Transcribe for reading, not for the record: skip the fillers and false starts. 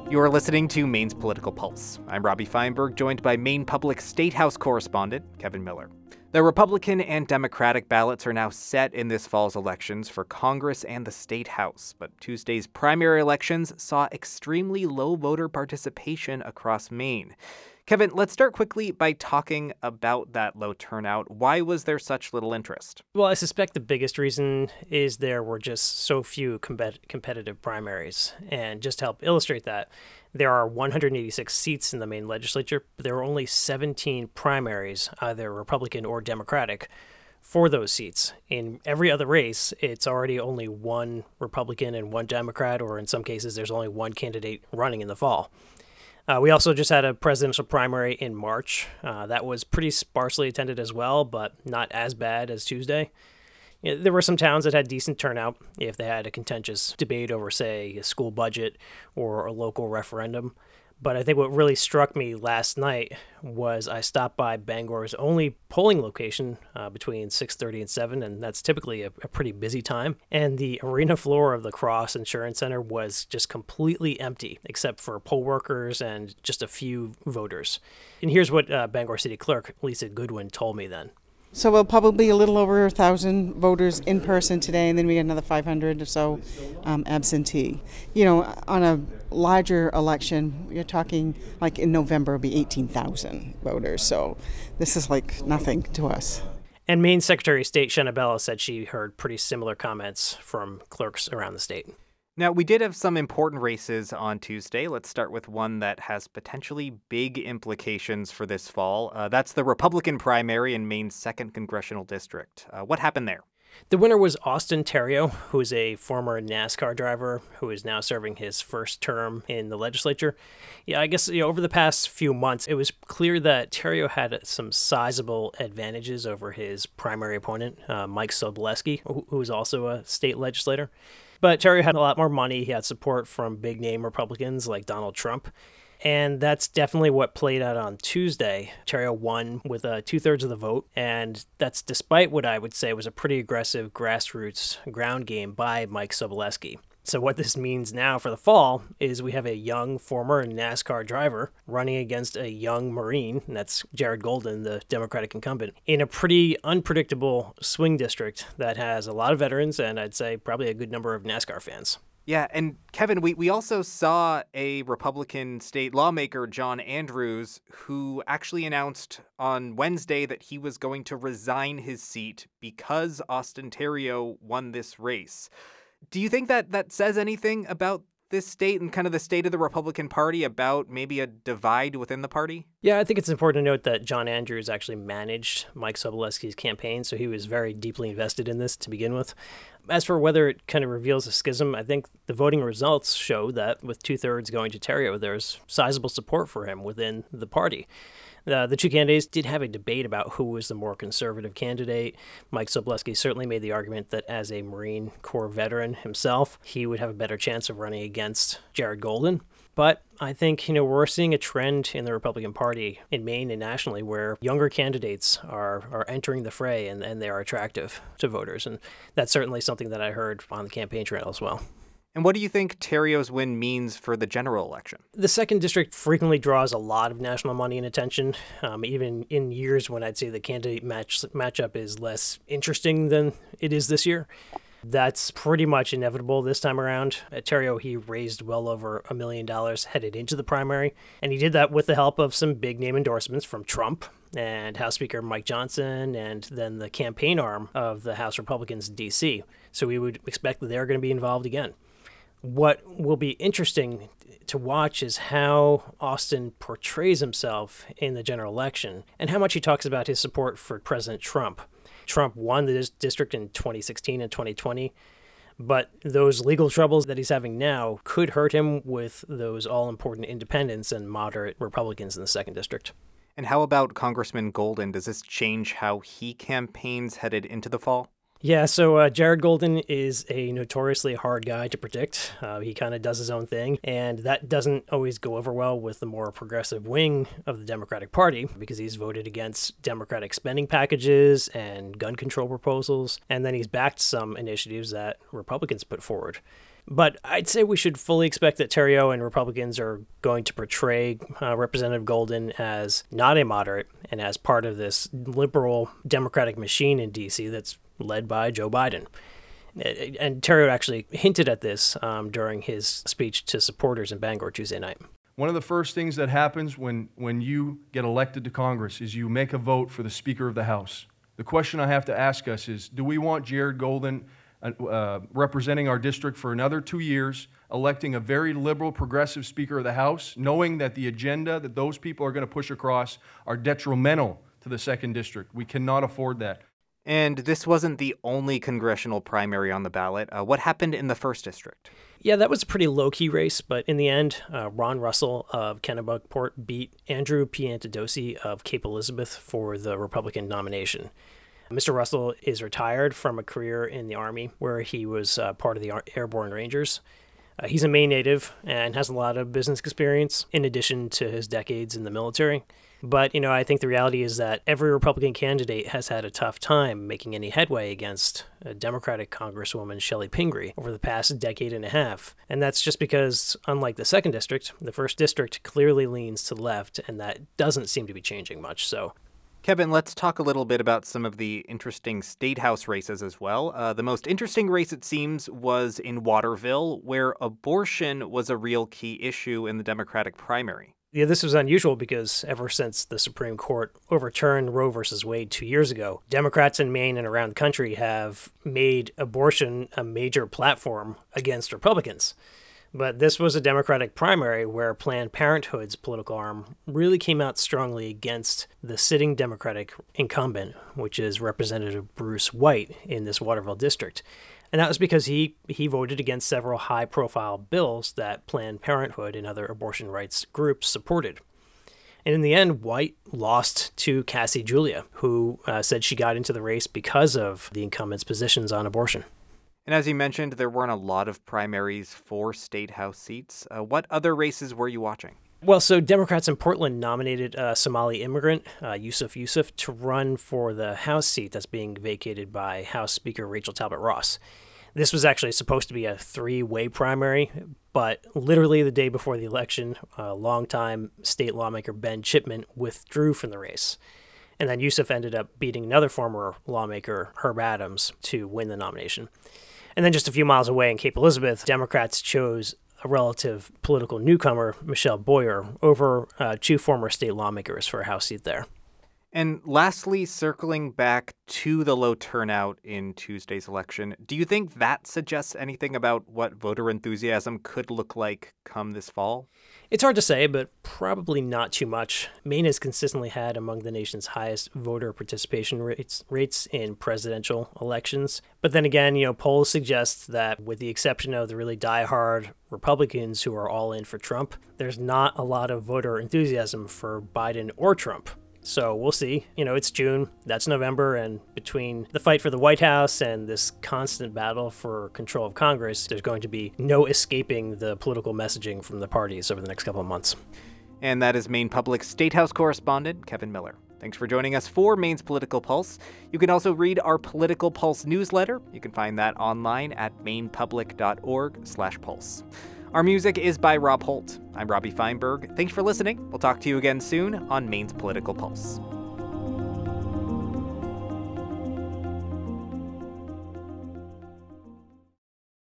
You're listening to Maine's Political Pulse. I'm Robbie Feinberg, joined by Maine Public State House correspondent Kevin Miller. The Republican and Democratic ballots are now set in this fall's elections for Congress and the State House, but Tuesday's primary elections saw extremely low voter participation across Maine. Kevin, let's start quickly by talking about that low turnout. Why was there such little interest? Well, I suspect the biggest reason is there were just so few competitive primaries. And just to help illustrate that, there are 186 seats in the Maine legislature, but there are only 17 primaries, either Republican or Democratic, for those seats. In every other race, it's already only one Republican and one Democrat, or in some cases, there's only one candidate running in the fall. We also just had a presidential primary in March. That was pretty sparsely attended as well, but not as bad as Tuesday. There were some towns that had decent turnout if they had a contentious debate over, say, a school budget or a local referendum. But I think what really struck me last night was I stopped by Bangor's only polling location between 6:30 and 7, and that's typically a pretty busy time. And the arena floor of the Cross Insurance Center was just completely empty, except for poll workers and just a few voters. And here's what Bangor City Clerk Lisa Goodwin told me then. So we'll probably a little over 1,000 voters in person today, and then we get another 500 or so absentee. You know, on a larger election, you're talking like in November it'll be 18,000 voters. So this is like nothing to us. And Maine Secretary of State Shenna Bello said she heard pretty similar comments from clerks around the state. Now, we did have some important races on Tuesday. Let's start with one that has potentially big implications for this fall. That's the Republican primary in Maine's 2nd Congressional District. What happened there? The winner was Austin Theriault, who is a former NASCAR driver who is now serving his first term in the legislature. Yeah, I guess over the past few months, it was clear that Theriault had some sizable advantages over his primary opponent, Mike Sobolewski, who is also a state legislator. But Theriault had a lot more money. He had support from big-name Republicans like Donald Trump. And that's definitely what played out on Tuesday. Theriault won with 2/3 of the vote, and that's despite what I would say was a pretty aggressive grassroots ground game by Mike Sobolewski. So what this means now for the fall is we have a young former NASCAR driver running against a young Marine, and that's Jared Golden, the Democratic incumbent, in a pretty unpredictable swing district that has a lot of veterans and I'd say probably a good number of NASCAR fans. Yeah, and Kevin, we also saw a Republican state lawmaker, John Andrews, who actually announced on Wednesday that he was going to resign his seat because Austin Theriault won this race. Do you think that says anything about this state and kind of the state of the Republican Party, about maybe a divide within the party? Yeah, I think it's important to note that John Andrews actually managed Mike Sobolewski's campaign, so he was very deeply invested in this to begin with. As for whether it kind of reveals a schism, I think the voting results show that with 2/3 going to Theriault, there's sizable support for him within the party. The two candidates did have a debate about who was the more conservative candidate. Mike Sobolewski certainly made the argument that as a Marine Corps veteran himself, he would have a better chance of running against Jared Golden. But I think, we're seeing a trend in the Republican Party in Maine and nationally where younger candidates are entering the fray and they are attractive to voters. And that's certainly something that I heard on the campaign trail as well. And what do you think Theriault's win means for the general election? The 2nd District frequently draws a lot of national money and attention, even in years when I'd say the candidate matchup is less interesting than it is this year. That's pretty much inevitable this time around. At Theriault, he raised well over $1 million headed into the primary, and he did that with the help of some big-name endorsements from Trump and House Speaker Mike Johnson, and then the campaign arm of the House Republicans in D.C. So we would expect that they're going to be involved again. What will be interesting to watch is how Austin portrays himself in the general election and how much he talks about his support for President Trump. Trump won the district in 2016 and 2020, but those legal troubles that he's having now could hurt him with those all-important independents and moderate Republicans in the 2nd District. And how about Congressman Golden? Does this change how he campaigns headed into the fall? Yeah, so Jared Golden is a notoriously hard guy to predict. He kind of does his own thing, and that doesn't always go over well with the more progressive wing of the Democratic Party because he's voted against Democratic spending packages and gun control proposals, and then he's backed some initiatives that Republicans put forward. But I'd say we should fully expect that Theriault and Republicans are going to portray Representative Golden as not a moderate and as part of this liberal Democratic machine in D.C. that's led by Joe Biden. And Theriault actually hinted at this during his speech to supporters in Bangor Tuesday night. One of the first things that happens when you get elected to Congress is you make a vote for the Speaker of the House. The question I have to ask us is, do we want Jared Golden representing our district for another 2 years, electing a very liberal, progressive Speaker of the House, knowing that the agenda that those people are going to push across are detrimental to the 2nd District? We cannot afford that. And this wasn't the only congressional primary on the ballot. What happened in the 1st District? Yeah, that was a pretty low-key race, but in the end, Ron Russell of Kennebunkport beat Andrew Piantadosi of Cape Elizabeth for the Republican nomination. Mr. Russell is retired from a career in the Army where he was part of the Airborne Rangers. He's a Maine native and has a lot of business experience in addition to his decades in the military. But, I think the reality is that every Republican candidate has had a tough time making any headway against Democratic Congresswoman Shelley Pingree over the past decade and a half. And that's just because, unlike the 2nd District, the 1st District clearly leans to the left, and that doesn't seem to be changing much. So, Kevin, let's talk a little bit about some of the interesting state house races as well. The most interesting race, it seems, was in Waterville, where abortion was a real key issue in the Democratic primary. Yeah, this was unusual because ever since the Supreme Court overturned Roe v. Wade 2 years ago, Democrats in Maine and around the country have made abortion a major platform against Republicans. But this was a Democratic primary where Planned Parenthood's political arm really came out strongly against the sitting Democratic incumbent, which is Representative Bruce White in this Waterville district. And that was because he voted against several high-profile bills that Planned Parenthood and other abortion rights groups supported. And in the end, White lost to Cassie Julia, who said she got into the race because of the incumbent's positions on abortion. And as you mentioned, there weren't a lot of primaries for state house seats. What other races were you watching? Well, so Democrats in Portland nominated a Somali immigrant, Yusuf Yusuf, to run for the House seat that's being vacated by House Speaker Rachel Talbot Ross. This was actually supposed to be a 3-way primary, but literally the day before the election, longtime state lawmaker Ben Chipman withdrew from the race. And then Yusuf ended up beating another former lawmaker, Herb Adams, to win the nomination. And then just a few miles away in Cape Elizabeth, Democrats chose a relative political newcomer, Michelle Boyer, over 2 former state lawmakers for a House seat there. And lastly, circling back to the low turnout in Tuesday's election, do you think that suggests anything about what voter enthusiasm could look like come this fall? It's hard to say, but probably not too much. Maine has consistently had among the nation's highest voter participation rates in presidential elections. But then again, polls suggest that with the exception of the really diehard Republicans who are all in for Trump, there's not a lot of voter enthusiasm for Biden or Trump. So we'll see. It's June, that's November, and between the fight for the White House and this constant battle for control of Congress, there's going to be no escaping the political messaging from the parties over the next couple of months. And that is Maine Public State House correspondent Kevin Miller. Thanks for joining us for Maine's Political Pulse. You can also read our Political Pulse newsletter. You can find that online at mainepublic.org/pulse. Our music is by Rob Holt. I'm Robbie Feinberg. Thanks for listening. We'll talk to you again soon on Maine's Political Pulse.